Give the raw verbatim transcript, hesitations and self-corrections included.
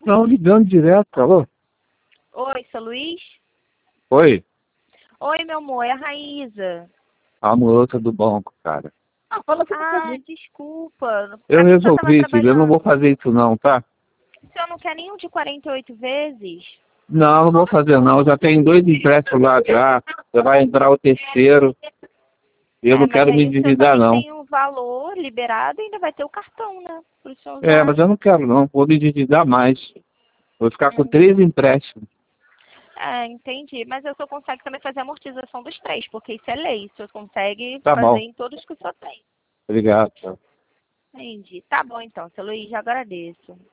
Não, ligando direto, alô? Oi, seu Luiz? Oi, Oi, meu amor, é a Raíza. a moça do banco, cara. Ah, desculpa. Eu A pessoa estava resolvi, filho, eu não vou trabalhando. fazer isso não, tá? O senhor não quer nenhum de quarenta e oito vezes? Não, não vou fazer não, já tem dois empréstimos lá já, já vai entrar o terceiro, e eu É, não mas quero me aí o senhor endividar também não. tem o valor liberado e ainda vai ter o cartão, né? Para o senhor É, usar. mas eu não quero não, vou me endividar mais. Vou ficar com Hum. três empréstimos. É, entendi. Mas o senhor consegue também fazer a amortização dos três, porque isso é lei. O senhor consegue Tá fazer bom, em todos que o senhor tem. obrigado. Tchau. Entendi. Tá bom então, seu Luiz, já agradeço.